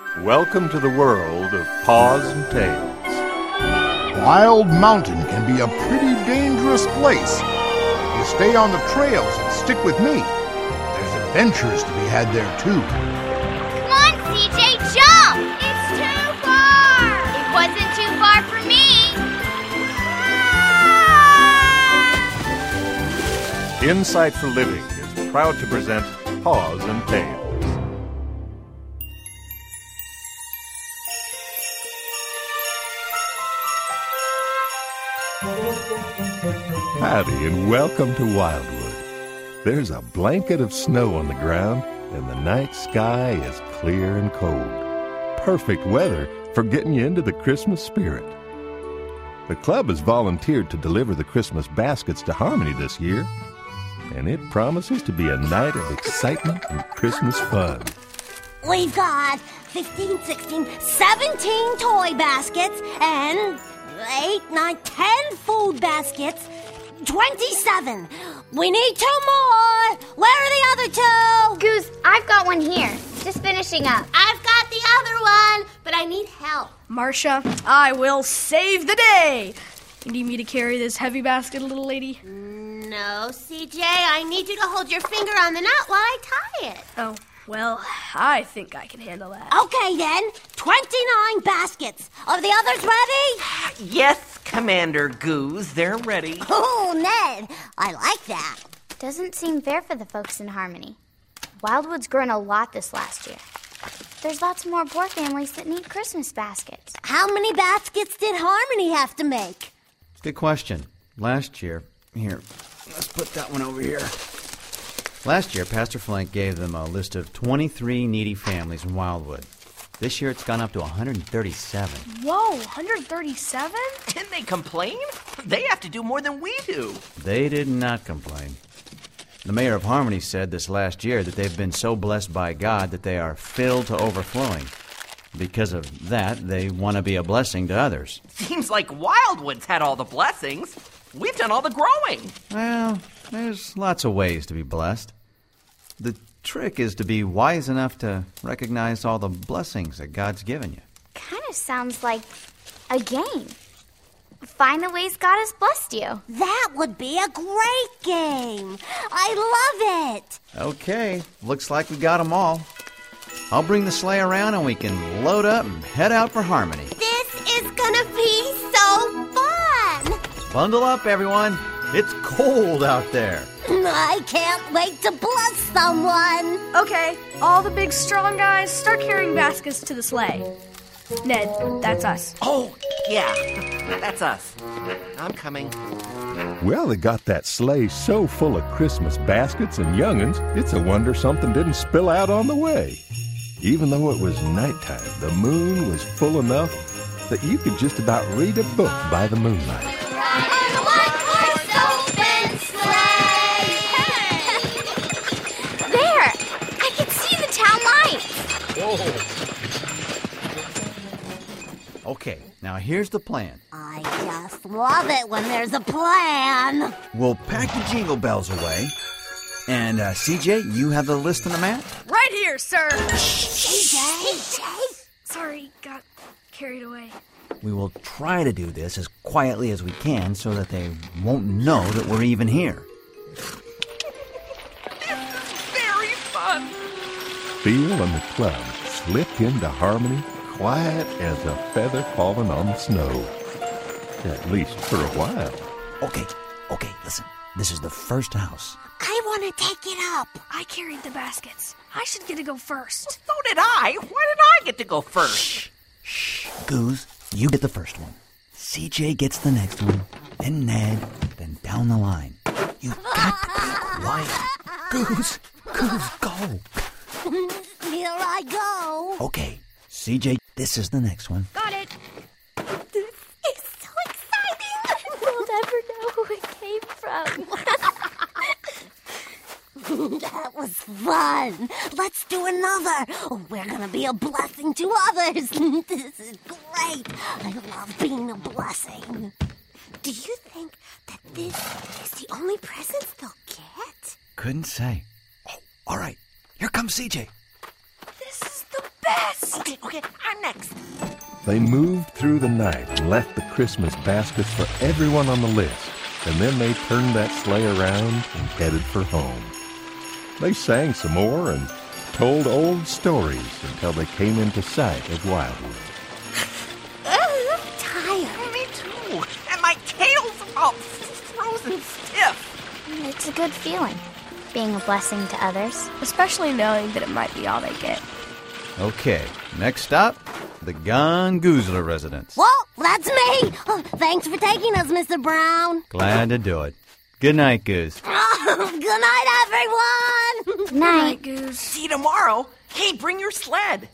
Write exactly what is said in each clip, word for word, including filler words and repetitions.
Welcome to the world of Paws and Tails. Wild Mountain can be a pretty dangerous place. If you stay on the trails and stick with me, there's adventures to be had there too. Come on, C J, jump! It's too far! It wasn't too far for me! Ah! Insight for Living is proud to present Paws and Tails. Howdy and welcome to Wildwood. There's a blanket of snow on the ground and the night sky is clear and cold. Perfect weather for getting you into the Christmas spirit. The club has volunteered to deliver the Christmas baskets to Harmony this year, and it promises to be a night of excitement and Christmas fun. We've got fifteen, sixteen, seventeen toy baskets and eight, nine, ten food baskets. twenty-seven. We need two more. Where are the other two? Goose, I've got one here. Just finishing up. I've got the other one, but I need help. Marcia, I will save the day. You need me to carry this heavy basket, little lady? No, C J. I need you to hold your finger on the knot while I tie it. Oh, well, I think I can handle that. Okay, then. twenty-nine baskets. Are the others ready? Yes, Commander Goose, they're ready. Oh, Ned, I like that. Doesn't seem fair for the folks in Harmony. Wildwood's grown a lot this last year. There's lots more poor families that need Christmas baskets. How many baskets did Harmony have to make? Good question. Last year, here, let's put that one over here. Last year, Pastor Flink gave them a list of twenty-three needy families in Wildwood. This year, it's gone up to one hundred thirty-seven. Whoa, one hundred thirty-seven? Didn't they complain? They have to do more than we do. They did not complain. The mayor of Harmony said this last year that they've been so blessed by God that they are filled to overflowing. Because of that, they want to be a blessing to others. Seems like Wildwood's had all the blessings. We've done all the growing. Well, there's lots of ways to be blessed. The trick is to be wise enough to recognize all the blessings that God's given you. Kind of sounds like a game. Find the ways God has blessed you. That would be a great game. I love it. Okay, looks like we got them all. I'll bring the sleigh around and we can load up and head out for Harmony. This is gonna be so fun. Bundle up, everyone. It's cold out there. I can't wait to bless someone. Okay, all the big strong guys start carrying baskets to the sleigh. Ned, that's us. Oh, yeah, that's us. I'm coming. Well, they got that sleigh so full of Christmas baskets and young'uns, it's a wonder something didn't spill out on the way. Even though it was nighttime, the moon was full enough that you could just about read a book by the moonlight. There! I can see the town lights! Whoa. Okay, now here's the plan. I just love it when there's a plan. We'll pack the jingle bells away. And, uh, C J, you have the list on the map? Right here, sir. C J? Sorry, got carried away. We will try to do this as quietly as we can so that they won't know that we're even here. Very fun. Theo and the club slipped into Harmony quiet as a feather falling on the snow. At least for a while. Okay, okay, listen. This is the first house. I want to take it up. I carried the baskets. I should get to go first. So did I. Why did I get to go first? Shh, shh. Goose, you get the first one. C J gets the next one. Then Ned. Then down the line. You've got to be quiet. Goose, Goose, go. Here I go. Okay, C J, this is the next one. Got it. This is so exciting. We'll never know who it came from. That was fun. Let's do another. We're going to be a blessing to others. This is great. I love being a blessing. Do you think that this is the only presents they'll get? Couldn't say. Oh, all right. Here comes C J. This is the best. this! Okay, okay, I'm next. They moved through the night and left the Christmas baskets for everyone on the list, and then they turned that sleigh around and headed for home. They sang some more and told old stories until they came into sight of Wildwood. I'm tired. Me too. And my tail's all frozen stiff. It's a good feeling, being a blessing to others. Especially knowing that it might be all they get. Okay, next stop, the Gungoozler residence. Well, that's me. Oh, thanks for taking us, Mister Brown. Glad to do it. Good night, Goose. Oh, good night, everyone. Good night. Goose. See you tomorrow. Hey, bring your sled.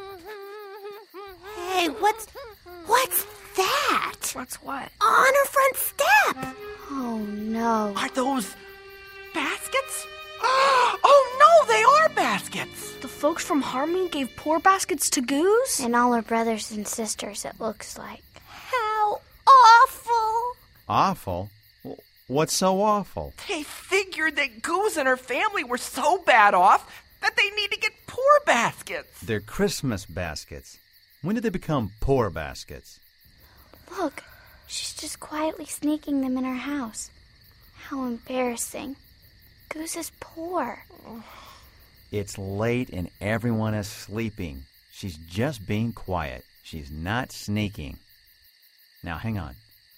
Hey, what's what's that? What's what? On her front step. Oh, no. Are those baskets? Oh, no, they are baskets. The folks from Harmony gave poor baskets to Goose? And all her brothers and sisters, it looks like. How awful. Awful? What's so awful? They figured that Goose and her family were so bad off that they need to get poor baskets. They're Christmas baskets. When did they become poor baskets? Look, she's just quietly sneaking them in her house. How embarrassing. Goose is poor. It's late and everyone is sleeping. She's just being quiet. She's not sneaking. Now, hang on.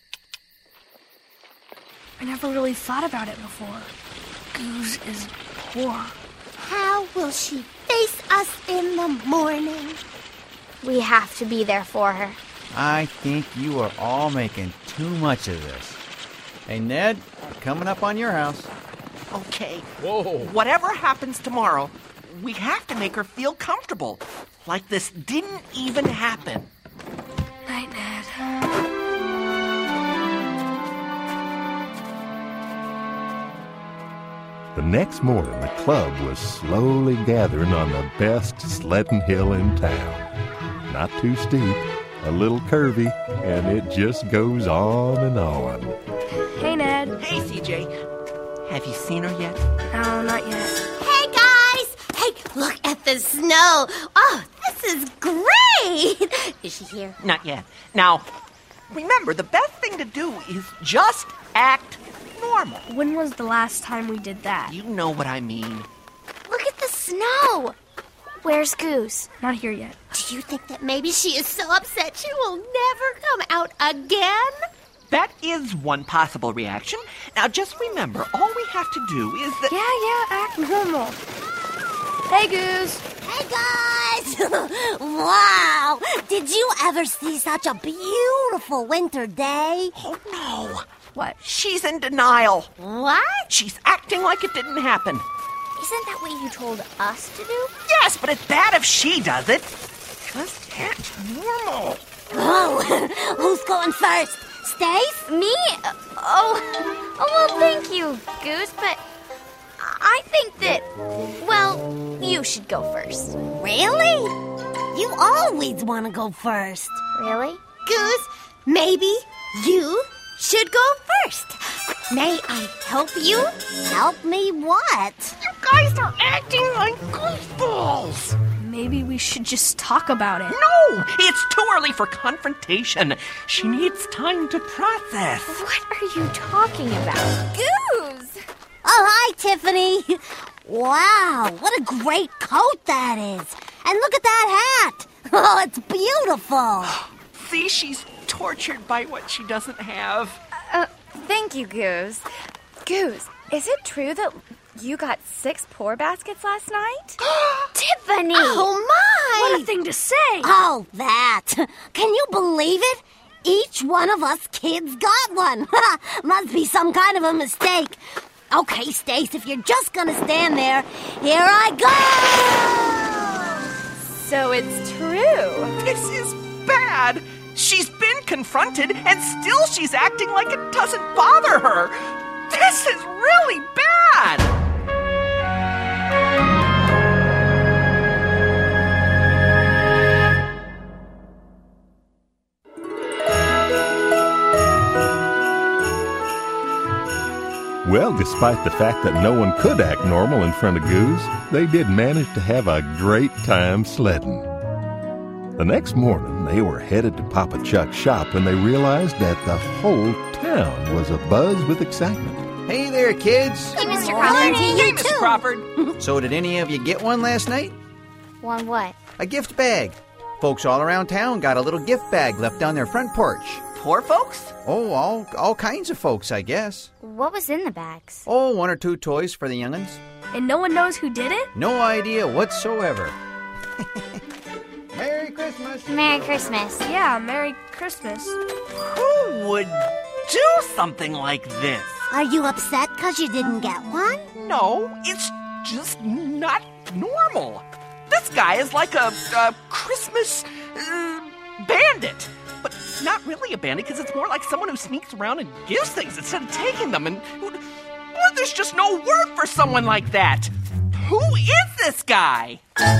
I never really thought about it before. Goose is poor. How will she face us in the morning? We have to be there for her. I think you are all making too much of this. Hey, Ned, we're coming up on your house. Okay. Whoa. Whatever happens tomorrow, we have to make her feel comfortable. Like this didn't even happen. Night, Ned. The next morning, the club was slowly gathering on the best sledding hill in town. Not too steep, a little curvy, and it just goes on and on. Hey, Ned. Hey, C J. Have you seen her yet? No, not yet. Hey, guys! Hey, look at the snow. Oh, this is great. Is she here? Not yet. Now, remember, the best thing to do is just act normal. When was the last time we did that? You know what I mean. Look at the snow. Where's Goose? Not here yet. Do you think that maybe she is so upset she will never come out again? That is one possible reaction. Now, just remember, all we have to do is that... Yeah, yeah, act normal. Hey, Goose. Hey, guys! Wow! Did you ever see such a beautiful winter day? Oh, no. What? She's in denial. What? She's acting like it didn't happen. Isn't that what you told us to do? Yes, but it's bad if she does it. Just act normal. Oh, who's going first? Stace? Me? Oh, oh, well, thank you, Goose, but I think that, well, you should go first. Really? You always want to go first. Really? Goose, maybe you should go first. May I help you? Help me what? You guys are acting like goofballs. Maybe we should just talk about it. No, it's too early for confrontation. She needs time to process. What are you talking about? Goose! Oh, hi, Tiffany. Wow, what a great coat that is. And look at that hat. Oh, it's beautiful. See, she's tortured by what she doesn't have. Uh, thank you, Goose. Goose, is it true that you got six pour baskets last night? Tiffany! Oh, my! What a thing to say! Oh, that. Can you believe it? Each one of us kids got one. Must be some kind of a mistake. Okay, Stace, if you're just gonna stand there, here I go! So it's true. This is bad. She's been confronted, and still she's acting like it doesn't bother her. This is really bad. Well, despite the fact that no one could act normal in front of Goose, they did manage to have a great time sledding. The next morning, they were headed to Papa Chuck's shop when they realized that the whole town was abuzz with excitement. Hey there, kids. Hey, Mister Crawford. Hey, Mister Crawford. So did any of you get one last night? One what? A gift bag. Folks all around town got a little gift bag left on their front porch. Poor folks? Oh, all all kinds of folks, I guess. What was in the bags? Oh, one or two toys for the young'uns. And no one knows who did it? No idea whatsoever. Merry Christmas. Merry Christmas. Yeah, Merry Christmas. Who would do something like this? Are you upset because you didn't get one? No, it's just not normal. This guy is like a, a Christmas uh, bandit. But not really a bandit, because it's more like someone who sneaks around and gives things instead of taking them. And well, there's just no word for someone like that. Who is this guy?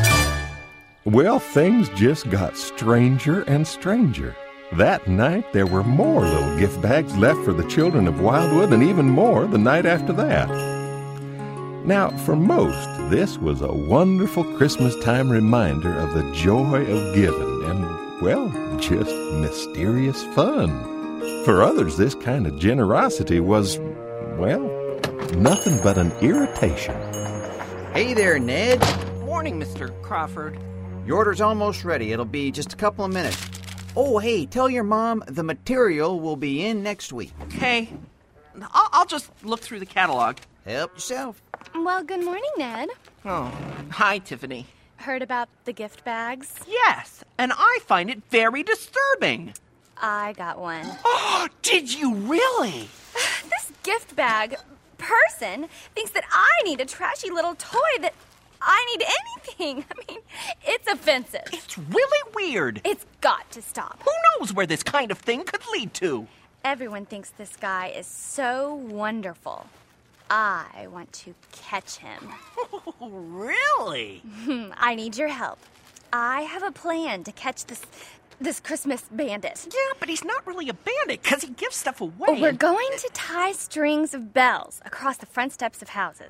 Well, things just got stranger and stranger. That night, there were more little gift bags left for the children of Wildwood, and even more the night after that. Now, for most, this was a wonderful Christmas time reminder of the joy of giving and, well, just mysterious fun. For others, this kind of generosity was, well, nothing but an irritation. Hey there, Ned. Morning, Mister Crawford. Your order's almost ready. It'll be just a couple of minutes. Oh, hey, tell your mom the material will be in next week. Okay. I'll, I'll just look through the catalog. Help yourself. Well, good morning, Ned. Oh, hi, Tiffany. Heard about the gift bags? Yes, and I find it very disturbing. I got one. Oh, did you really? This gift bag person thinks that I need a trashy little toy that I need anything. I mean, it's offensive. It's really weird. It's got to stop. Who knows where this kind of thing could lead to? Everyone thinks this guy is so wonderful. I want to catch him. Oh, really? I need your help. I have a plan to catch this this Christmas bandit. Yeah, but he's not really a bandit because he gives stuff away. We're going to tie strings of bells across the front steps of houses.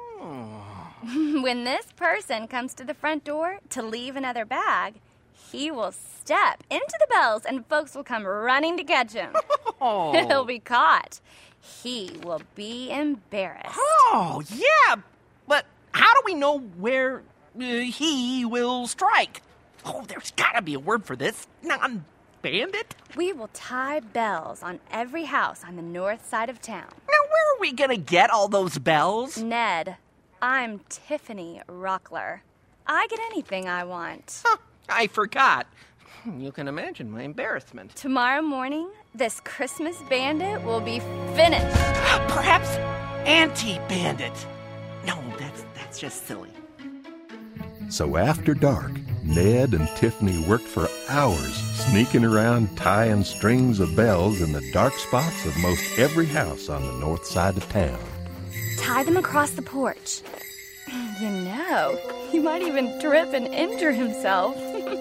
Oh. When this person comes to the front door to leave another bag, he will step into the bells and folks will come running to catch him. Oh. He'll be caught. He will be embarrassed. Oh, yeah, but how do we know where uh, he will strike? Oh, there's got to be a word for this. Non-bandit? We will tie bells on every house on the north side of town. Now, where are we going to get all those bells? Ned, I'm Tiffany Rockler. I get anything I want. Huh, I forgot. You can imagine my embarrassment. Tomorrow morning, this Christmas bandit will be finished. Perhaps anti-bandit. No, that's that's just silly. So after dark, Ned and Tiffany worked for hours, sneaking around tying strings of bells in the dark spots of most every house on the north side of town. Tie them across the porch. You know, he might even trip and injure himself.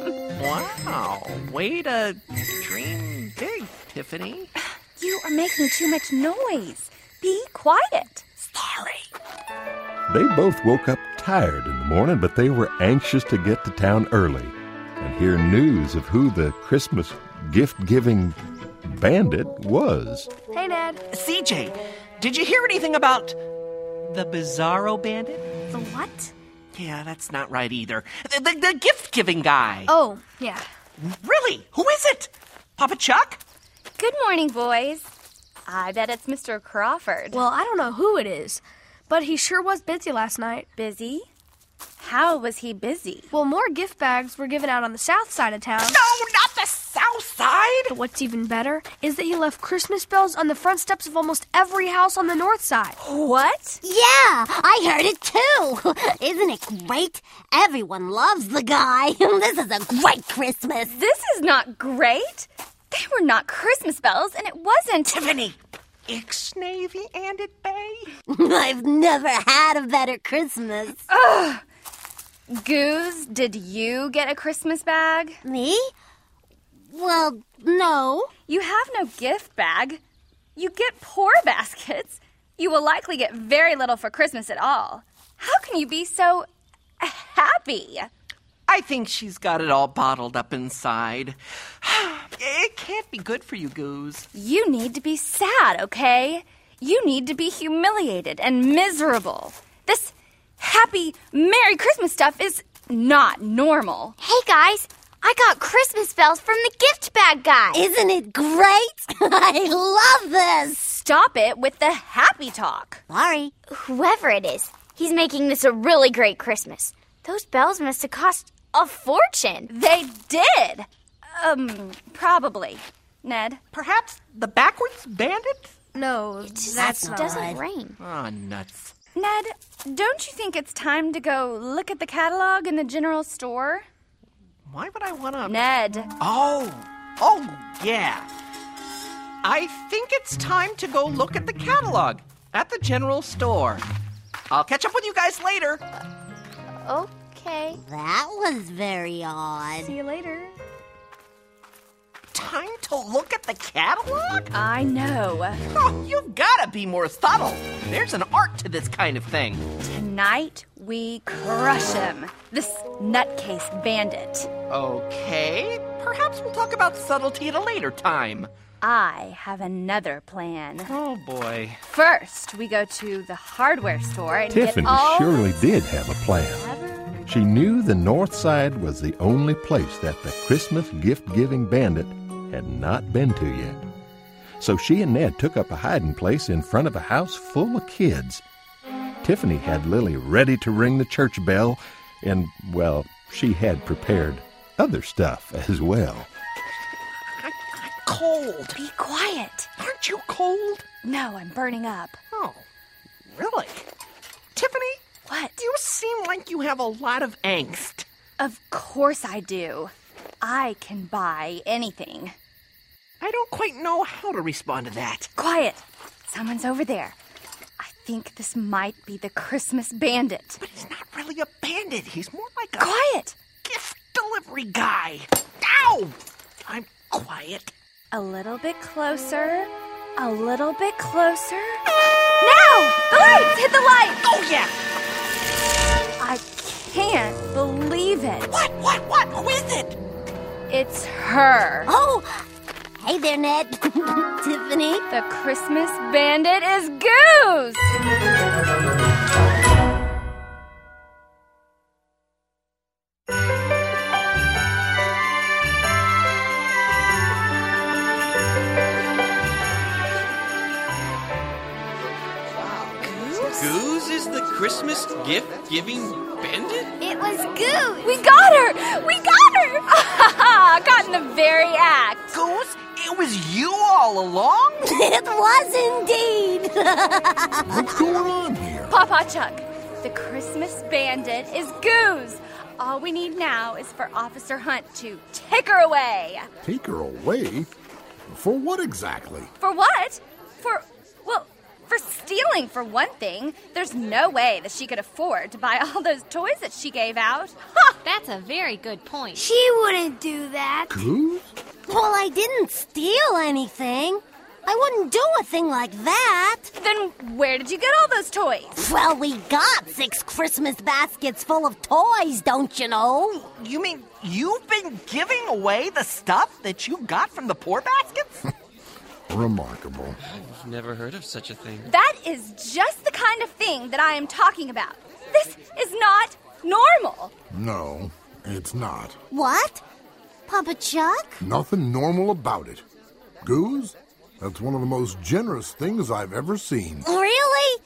Wow, way to dream big, Tiffany. You are making too much noise. Be quiet. Sorry. They both woke up tired in the morning, but they were anxious to get to town early and hear news of who the Christmas gift-giving bandit was. Hey, Ned. C J, did you hear anything about the Bizarro Bandit? The what? Yeah, that's not right either. The, the, the gift-giving guy. Oh, yeah. Really? Who is it? Papa Chuck? Good morning, boys. I bet it's Mister Crawford. Well, I don't know who it is, but he sure was busy last night. Busy? How was he busy? Well, more gift bags were given out on the south side of town. No, not the south side! But what's even better is that he left Christmas bells on the front steps of almost every house on the north side. What? Yeah, I heard it too. Isn't it great? Everyone loves the guy. This is a great Christmas. This is not great. They were not Christmas bells, and it wasn't... Tiffany, Ixnavy and it bay? I've never had a better Christmas. Ugh. Goose, did you get a Christmas bag? Me? Well, no. You have no gift bag. You get poor baskets. You will likely get very little for Christmas at all. How can you be so happy? I I think she's got it all bottled up inside. It can't be good for you, Goose. You need to be sad, okay? You need to be humiliated and miserable. This happy Merry Christmas stuff is not normal. Hey, guys, I got Christmas bells from the gift bag guy. Isn't it great? I love this. Stop it with the happy talk. Sorry. Whoever it is, he's making this a really great Christmas. Those bells must have cost a fortune. They did. Um, probably. Ned? Perhaps the backwards bandit? No, It just that's not doesn't right. rain. Oh, nuts. Ned, don't you think it's time to go look at the catalog in the general store? Why would I want to... Ned. Oh, oh, yeah. I think it's time to go look at the catalog at the general store. I'll catch up with you guys later. Okay. That was very odd. See you later. Time to look at the catalog? I know. Oh, you've got to be more subtle. There's an art to this kind of thing. Tonight, we crush him. This nutcase bandit. Okay, perhaps we'll talk about subtlety at a later time. I have another plan. Oh, boy. First, we go to the hardware store and Tiffany get all... surely did have a plan. She knew the North Side was the only place that the Christmas gift-giving bandit had not been to yet. So she and Ned took up a hiding place in front of a house full of kids. Tiffany had Lily ready to ring the church bell, and, well, she had prepared other stuff as well. I, I'm cold. Be quiet. Aren't you cold? No, I'm burning up. Oh, really? Tiffany, What? you seem like you have a lot of angst. Of course I do. I can buy anything. I don't quite know how to respond to that. Quiet. Someone's over there. I think this might be the Christmas bandit. But he's not really a bandit. He's more like a Quiet. gift delivery guy. Ow! I'm quiet. A little bit closer. A little bit closer. Now! The lights! Hit the light! Oh, yeah! I can't believe it. What, what, what? Who is it? It's her. Oh, hey there, Ned. Tiffany. The Christmas bandit is Goose! Goose is the Christmas gift-giving bandit? It was Goose. We got her! We got her! Got in the very act. Goose, it was you all along? It was indeed. What's going on here? Papa Chuck, the Christmas bandit is Goose. All we need now is for Officer Hunt to take her away. Take her away? For what exactly? For what? For, well, for stealing, for one thing. There's no way that she could afford to buy all those toys that she gave out. Ha! That's a very good point. She wouldn't do that. Goose? Well, I didn't steal anything. I wouldn't do a thing like that. Then where did you get all those toys? Well, we got six Christmas baskets full of toys, don't you know? You mean you've been giving away the stuff that you got from the poor baskets? Remarkable. I've never heard of such a thing. That is just the kind of thing that I am talking about. This is not normal. No, it's not. What? Papa Chuck? Nothing normal about it. Goose, that's one of the most generous things I've ever seen. Really?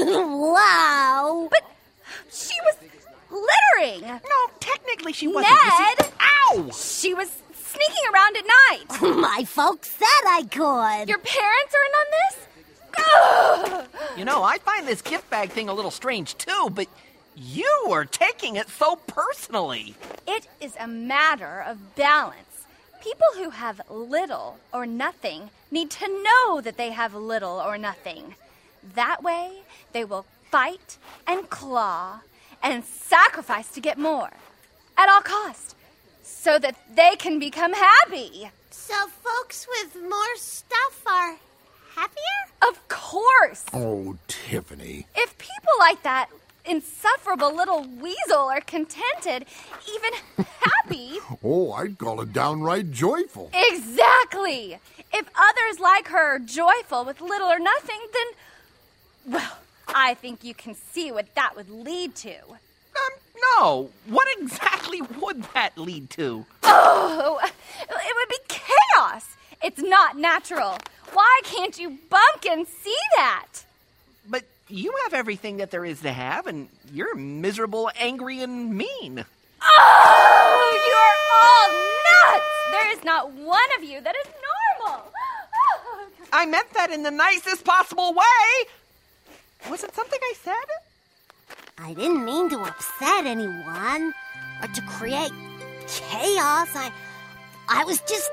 Wow. But she was littering. No, technically she wasn't. You see- Ned! Ow! She was sneaking around at night. My folks said I could. Your parents are in on this? Ugh. You know, I find this gift bag thing a little strange too, but you are taking it so personally. It is a matter of balance. People who have little or nothing need to know that they have little or nothing. That way, they will fight and claw and sacrifice to get more at all cost so that they can become happy. So folks with more stuff are happier? Of course. Oh, Tiffany. If people like that insufferable little weasel are contented, even happy. Oh, I'd call it downright joyful. Exactly. If others like her are joyful with little or nothing, then, well, I think you can see what that would lead to. Um, no. What exactly would that lead to? Oh, it would be chaos. It's not natural. Why can't you bumpkin see that? But you have everything that there is to have, and you're miserable, angry, and mean. Oh, you're all nuts! There is not one of you that is normal. Oh. I meant that in the nicest possible way. Was it something I said? I didn't mean to upset anyone or to create chaos. I, I was just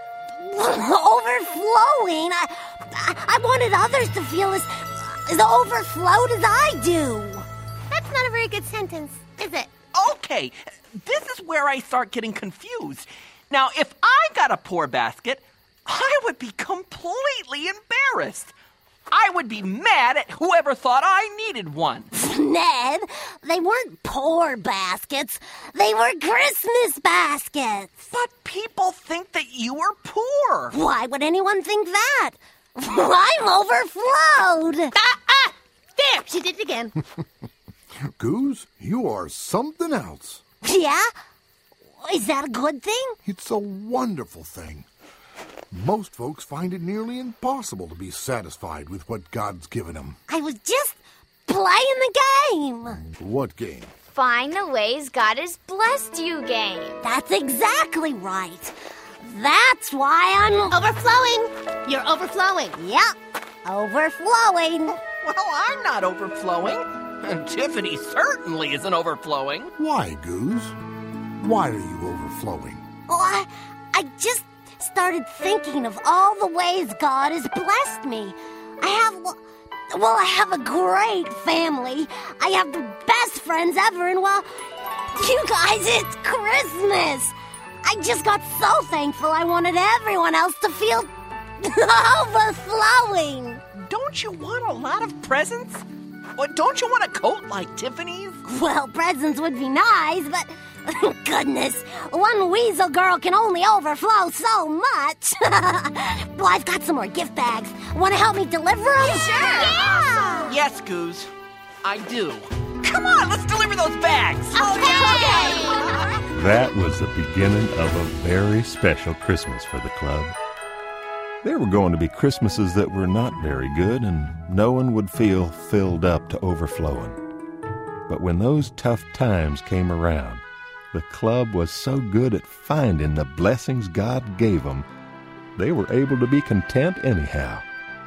overflowing. I, I, I wanted others to feel as, as overflowed as I do. That's not a very good sentence, is it? Okay, this is where I start getting confused. Now, if I got a poor basket, I would be completely embarrassed. I would be mad at whoever thought I needed one. Ned, they weren't poor baskets. They were Christmas baskets. But people think that you are poor. Why would anyone think that? I'm overflowed. Ah, ah! There, she did it again. Goose, you are something else. Yeah? Is that a good thing? It's a wonderful thing. Most folks find it nearly impossible to be satisfied with what God's given them. I was just playing the game. What game? Find the ways God has blessed you game. That's exactly right. That's why I'm... Overflowing. You're overflowing. Yep, overflowing. Well, I'm not overflowing. And Tiffany certainly isn't overflowing. Why, Goose? Why are you overflowing? Well, I, I just started thinking of all the ways God has blessed me. I have, well, I have a great family. I have the best friends ever, and well, you guys, it's Christmas. I just got so thankful I wanted everyone else to feel overflowing. Don't you want a lot of presents? Or don't you want a coat like Tiffany's? Well, presents would be nice, but goodness, one weasel girl can only overflow so much. Well, I've got some more gift bags. Want to help me deliver them? Sure. Yeah. Yes, Goose, I do. Come on, let's deliver those bags. Okay. That was the beginning of a very special Christmas for the club. There were going to be Christmases that were not very good, and no one would feel filled up to overflowing. But when those tough times came around, the club was so good at finding the blessings God gave them, they were able to be content anyhow.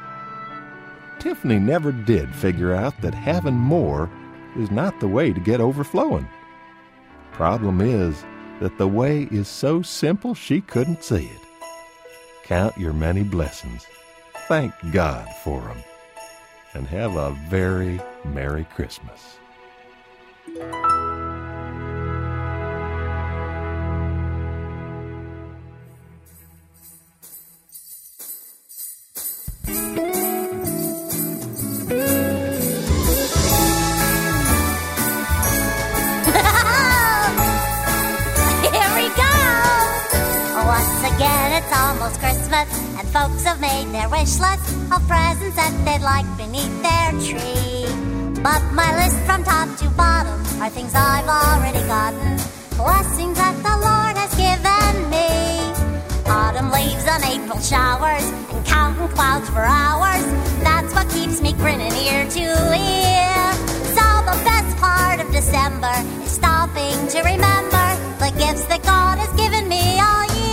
Tiffany never did figure out that having more is not the way to get overflowing. Problem is that the way is so simple she couldn't see it. Count your many blessings, thank God for them, and have a very Merry Christmas. And folks have made their wish list of presents that they'd like beneath their tree. But my list from top to bottom are things I've already gotten, blessings that the Lord has given me. Autumn leaves and April showers, and counting clouds for hours, that's what keeps me grinning ear to ear. So the best part of December is stopping to remember the gifts that God has given me all year.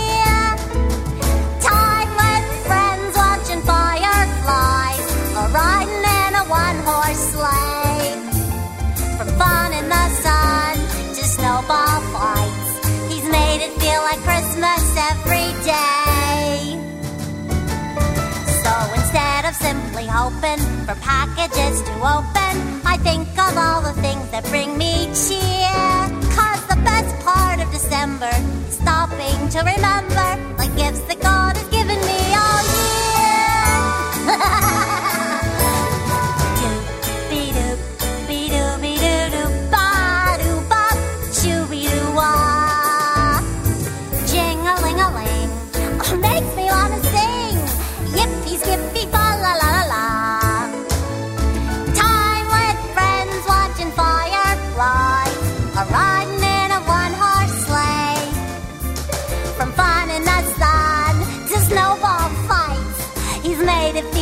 Fireflies, or riding in a one-horse sleigh. From fun in the sun to snowball fights, he's made it feel like Christmas every day. So instead of simply hoping for packages to open, I think of all the things that bring me cheer. 'Cause the best part of December is stopping to remember the gifts that God has given me all year. Doop-be-doop, be-doo-be-doo,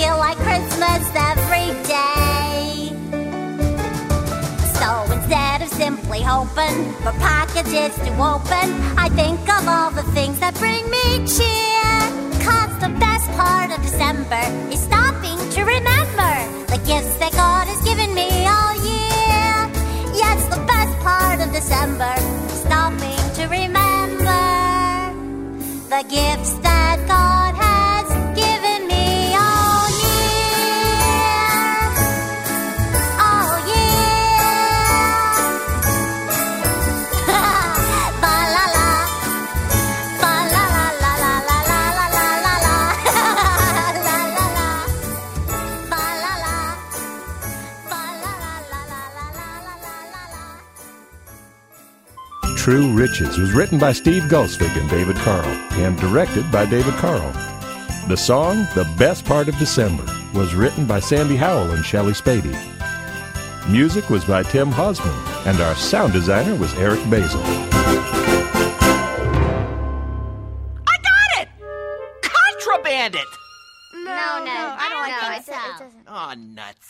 feel like Christmas every day. So instead of simply hoping for packages to open, I think of all the things that bring me cheer. Cause the best part of December is stopping to remember the gifts that God has given me all year. Yes, the best part of December is stopping to remember the gifts that God has given me all year. All year. Ba la la. Ba la la la la la la la la la la. La la la. Ba la la. Ba la la la la la la la la la. True Riches was written by Steve Gulsvig and David Carl and directed by David Carl. The song, The Best Part of December, was written by Sandy Howell and Shelley Spady. Music was by Tim Hosman, and our sound designer was Eric Basil. I got it! Contraband it! No, no, I don't I like think that. so. It doesn't. Oh, nuts.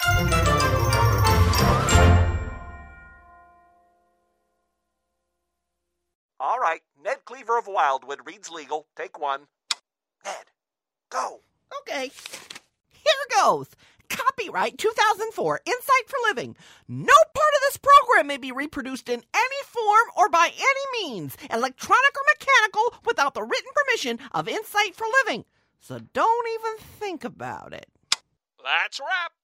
All right, Ned Cleaver of Wildwood reads legal. Take one. Ned, go. Okay. Here goes. Copyright two thousand four, Insight for Living. No part of this program may be reproduced in any form or by any means, electronic or mechanical, without the written permission of Insight for Living. So don't even think about it. That's a wrap.